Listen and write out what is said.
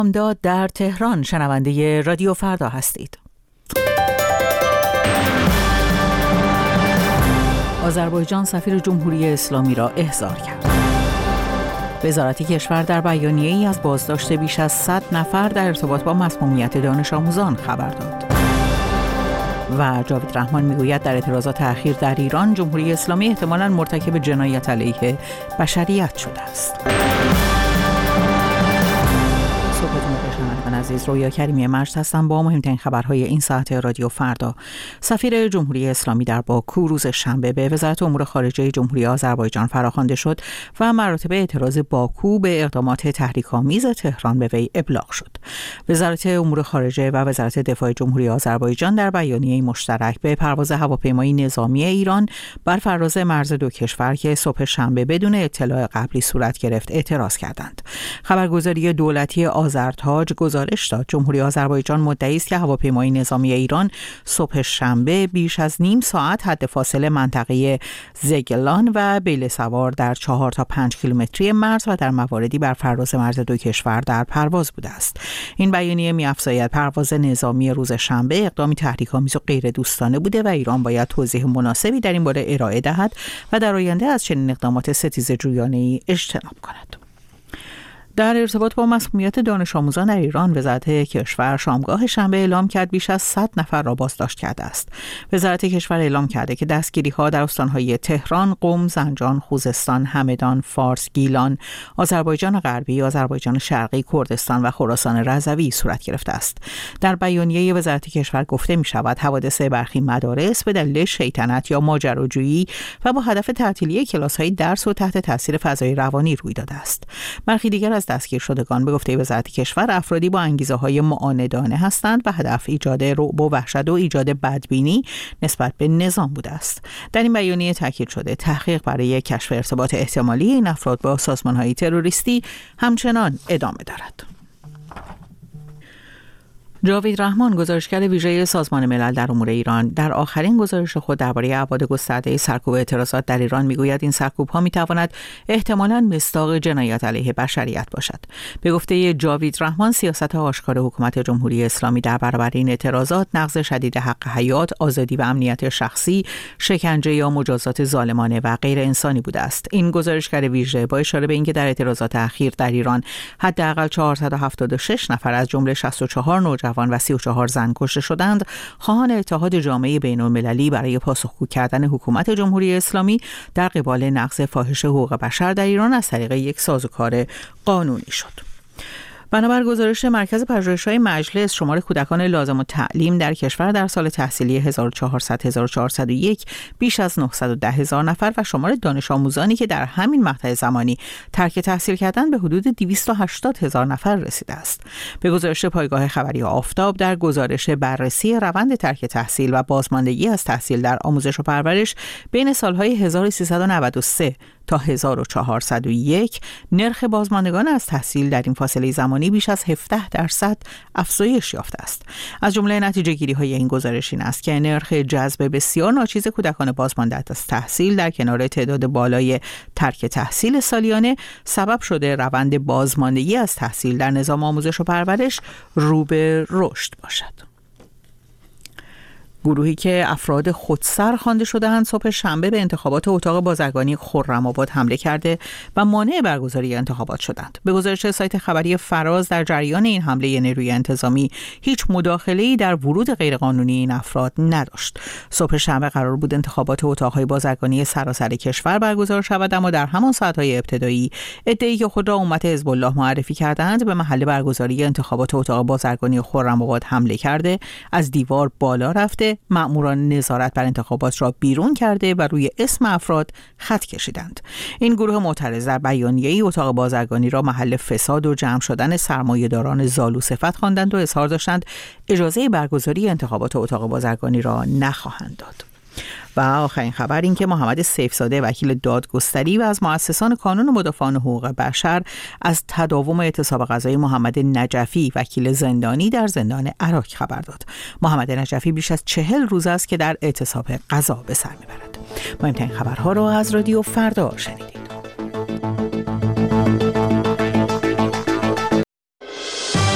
داد در تهران. شنونده رادیو فردا هستید. آذربایجان سفیر جمهوری اسلامی را احضار کرد. وزارت کشور در بیانیه‌ای از بازداشت بیش از 100 نفر در ارتباط با مسمومیت دانش آموزان خبر داد. و جاوید رحمان میگوید در اعتراضات اخیر در ایران جمهوری اسلامی احتمالاً مرتکب جنایت علیه بشریت شده است. عزیز، رویا کریمی مجد هستم با مهمترین خبرهای این ساعت رادیو فردا. سفیر جمهوری اسلامی در باکو روز شنبه به وزارت امور خارجه جمهوری آذربایجان فراخوانده شد و مراتب اعتراض باکو به اقدامات تحریک‌آمیز تهران به وی ابلاغ شد. وزارت امور خارجه و وزارت دفاع جمهوری آذربایجان در بیانیه مشترک به پرواز هواپیمای نظامی ایران بر فراز مرز دو کشور که صبح شنبه بدون اطلاع قبلی صورت گرفت اعتراض کردند. خبرگزاری دولتی آذرتاج گزارش داد جمهوری آذربایجان مدعی است که هواپیمای نظامی ایران صبح شنبه بیش از نیم ساعت حد فاصله منطقه زگلان و بیل سوار در 4 تا 5 کیلومتری مرز و در مواردی بر فراز مرز دو کشور در پرواز بوده است. این بیانیه می‌افزاید پرواز نظامی روز شنبه اقدامی تحریک‌آمیز و غیر دوستانه بوده و ایران باید توضیح مناسبی در این باره ارائه دهد و در آینده از چنین اقدامات ستیزجویانه‌ای اجتناب کند. در ارتباط با مسمومیت دانش آموزان در ایران، وزارت کشور شامگاه شنبه اعلام کرد بیش از 100 نفر را بازداشت کرده است. وزارت کشور اعلام کرده که دستگیری‌ها در استان‌های تهران، قم، زنجان، خوزستان، همدان، فارس، گیلان، آذربایجان غربی، آذربایجان شرقی، کردستان و خراسان رضوی صورت گرفته است. در بیانیه وزارت کشور گفته می‌شود حوادث برخی مدارس به دلیل شیطنت یا ماجراجویی و با هدف تعطیلی کلاس‌های درس و تحت تاثیر فضای روانی روی داده است. برخی دیگر از دستگیر شدگان به گفته وزارت کشور افرادی با انگیزه‌های معاندانه هستند و هدف ایجاد رعب و وحشت و ایجاد بدبینی نسبت به نظام بوده است. در این بیانیه تاکید شده تحقیق برای کشف ارتباط احتمالی این افراد با سازمان‌های تروریستی همچنان ادامه دارد. جاوید رحمان، گزارشگر ویژه سازمان ملل در امور ایران، در آخرین گزارش خود درباره ابعاد گسترده سرکوب اعتراضات در ایران میگوید این سرکوب‌ها میتواند احتمالاً مصداق جنایت علیه بشریت باشد. به گفته جاوید رحمان، سیاست آشکار حکومت جمهوری اسلامی در برابر این اعتراضات نقض شدید حق حیات، آزادی و امنیت شخصی، شکنجه یا مجازات ظالمانه و غیر انسانی بوده است. این گزارشگر ویژه با اشاره به اینکه در اعتراضات اخیر در ایران حداقل 476 نفر از جمله 64 نوجوان و 34 زن کشته شدند، خواهان اتحاد جامعه بین‌المللی برای پاسخگو کردن حکومت جمهوری اسلامی در قبال نقض فاحش حقوق بشر در ایران از طریق یک سازوکار قانونی شد. بنابر گزارش مرکز پژوهش‌های مجلس، شمار کودکان لازم التعلیم در کشور در سال تحصیلی 1400-1401 بیش از 910,000 نفر و شمار دانش آموزانی که در همین مقطع زمانی ترک تحصیل کردند به حدود 280,000 نفر رسیده است. به گزارش پایگاه خبری آفتاب، در گزارش بررسی روند ترک تحصیل و بازماندگی از تحصیل در آموزش و پرورش بین سالهای 1393 تا 1401 نرخ بازماندگان از تحصیل در این فاصله زمانی بیش از 17% افزایش یافته است. از جمله نتیجه گیری های این گزارش این است که نرخ جذب بسیار ناچیز کودکان بازمانده از تحصیل در کنار تعداد بالای ترک تحصیل سالیانه سبب شده روند بازماندگی از تحصیل در نظام آموزش و پرورش رو به رشد باشد. گروهی که افراد خودسر خوانده شده‌اند صبح شنبه به انتخابات اتاق بازرگانی خرم‌آباد حمله کرده و مانع برگزاری انتخابات شدند. به گزارش سایت خبری فراز، در جریان این حمله نیروی انتظامی هیچ مداخله‌ای در ورود غیرقانونی این افراد نداشت. صبح شنبه قرار بود انتخابات اتاق‌های بازرگانی سراسر کشور برگزار شود، اما در همان ساعت‌های ابتدایی عده‌ای که خود را امت حزب الله معرفی کردند به محل برگزاری انتخابات اتاق بازرگانی خرم‌آباد حمله کرده، از دیوار بالا رفته، مأموران نظارت بر انتخابات را بیرون کرده و روی اسم افراد خط کشیدند. این گروه معترض در بیانیه‌ای اتاق بازرگانی را محل فساد و جمع شدن سرمایه‌داران زالو صفت خواندند و اظهار داشتند اجازه برگزاری انتخابات اتاق بازرگانی را نخواهند داد. و آخرین خبر این که محمد سیفزاده، وکیل دادگستری و از مؤسسان کانون مدافعان حقوق بشر، از تداوم اعتصاب غذایی محمد نجفی، وکیل زندانی، در زندان عراق خبر داد. محمد نجفی بیش از 40 روز است که در اعتصاب غذا به سر میبرد. مهمترین خبرها را از رادیو فردا شنیدید.